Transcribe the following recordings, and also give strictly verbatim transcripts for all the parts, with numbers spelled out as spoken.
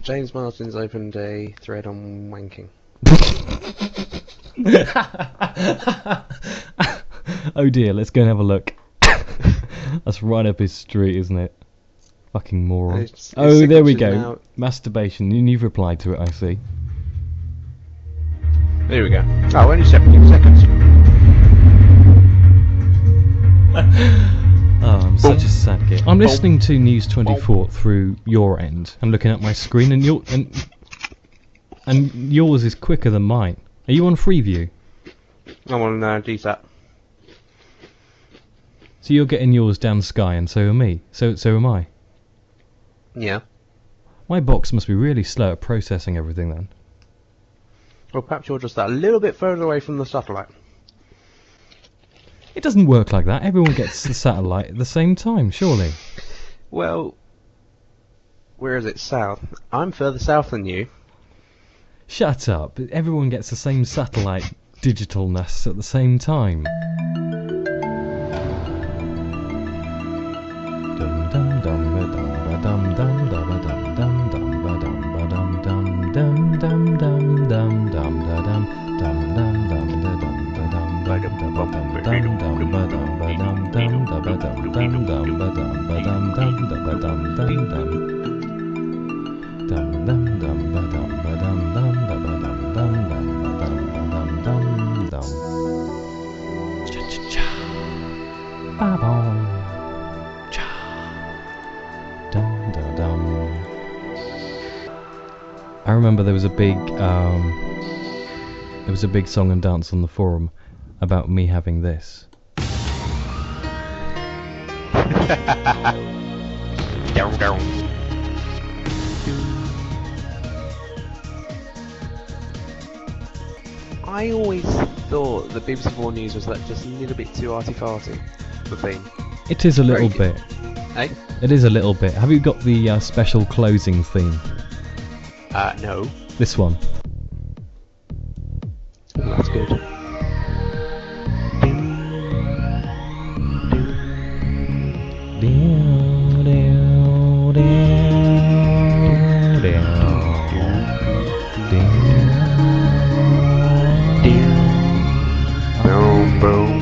James Martin's opened a thread on wanking. Oh dear, let's go and have a look. That's right up his street, isn't it? Fucking moron. It's, it's oh, there we signature go. now. Masturbation. And you've replied to it, I see. There we go. Oh, only seventeen seconds. Oh, I'm such a sad kid. I'm Boom. listening to News twenty-four through your end. I'm looking at my screen, and your and and yours is quicker than mine. Are you on Freeview? I'm on uh, D SAT. So you're getting yours down Sky, and so are me. So so am I. Yeah. My box must be really slow at processing everything then. Well, perhaps you're just that little bit further away from the satellite. It doesn't work like that. Everyone gets the satellite at the same time, surely. Well, where is it? South. I'm further south than you. Shut up. Everyone gets the same satellite digitalness at the same time. Dum dum dum ba dum ba dum dum da ba dum dum dum ba dum ba dum dum dum dum dum dum dum da dum dum dum dum da dum da dum ba dum da ba dum dum dum ba dum ba dum dum da ba dum dum dum ba dum ba dum dum da ba dum dum dum dum dum dum ba dum ba dum dum da ba dum dum dum ba dum ba dum dum dum cha cha cha ba bom cha dum da dum. I remember there was a big um there was a big song and dance on the forum about me having this. Down, down. I always thought the B B C Four News was like just a little bit too arty-farty, the theme. It is a little Very bit. Eh? It is a little bit. Have you got the uh, special closing theme? Uh, no. This one. Oh, that's good. Boom, boom.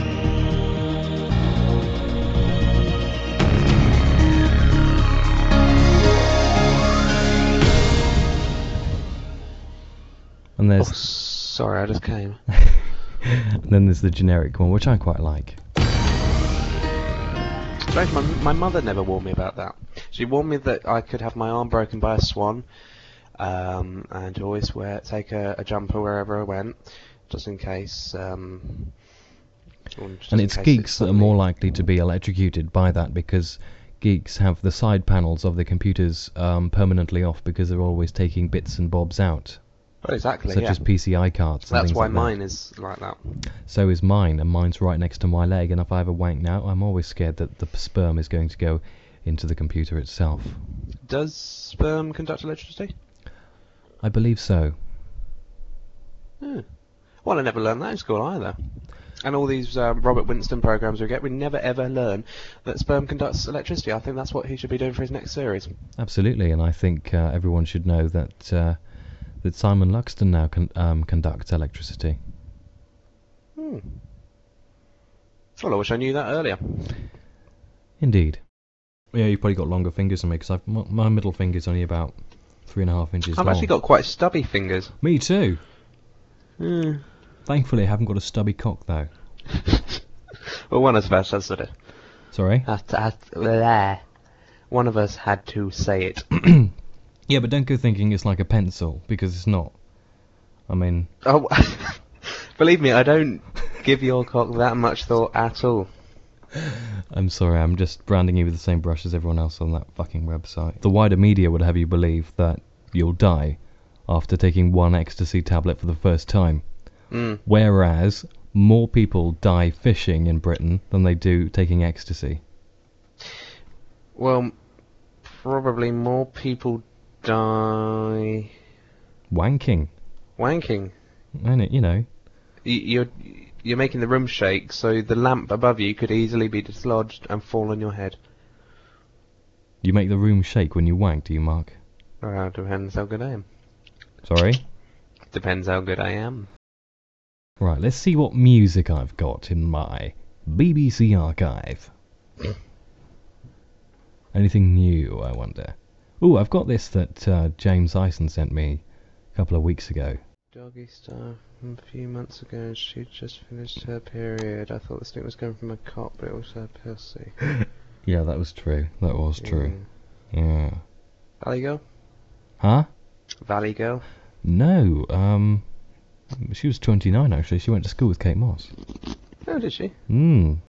And Oh, there's sorry, I just came. and then there's the generic one, which I quite like. Strange, my, my mother never warned me about that. She warned me that I could have my arm broken by a swan, um, and to always wear take a, a jumper wherever I went, just in case. Um, or just And in it's case geeks that are suddenly- more likely to be electrocuted by that, because geeks have the side panels of the computers um, permanently off because they're always taking bits and bobs out, Oh, exactly. such yeah. as P C I cards. And That's things why like that. mine is like that. So is mine, and mine's right next to my leg, and if I have a wank now, I'm always scared that the sperm is going to go into the computer itself. Does sperm conduct electricity? I believe so. Hmm. Well, I never learned that in school either. And all these um, Robert Winston programs we get, we never ever learn that sperm conducts electricity. I think that's what he should be doing for his next series. Absolutely, and I think uh, everyone should know that uh, that Simon Luxton now con- um, conducts electricity. Hmm. Well, I wish I knew that earlier. Indeed. Yeah, you've probably got longer fingers than me, because my, my middle finger's only about three and a half inches I've long. actually got quite stubby fingers. Me too. Hmm. Thankfully, I haven't got a stubby cock, though. Well, one of us has to. Sorry? Has to, has to bleh. One of us had to say it. Yeah, but don't go thinking it's like a pencil, because it's not. I mean... Oh, believe me, I don't give your cock that much thought at all. I'm sorry, I'm just branding you with the same brush as everyone else on that fucking website. The wider media would have you believe that you'll die after taking one ecstasy tablet for the first time. Mm. Whereas, more people die fishing in Britain than they do taking ecstasy. Well, probably more people die Wanking. wanking. And it, you know. Y- You're you're making the room shake, so the lamp above you could easily be dislodged and fall on your head. You make the room shake when you wank, do you, Mark? Well, depends how good I am. Sorry? Depends how good I am. Right, let's see what music I've got in my B B C archive. Anything new, I wonder? Ooh, I've got this that uh, James Ison sent me a couple of weeks ago. Doggy Star, a few months ago, she just finished her period. I thought the stink was coming from a cock, but it was her pussy. Yeah, that was true. That was true. Yeah. Yeah. Valley Girl? Huh? Valley Girl? No, um... She was twenty-nine, actually. She went to school with Kate Moss. Oh, did she? Hmm.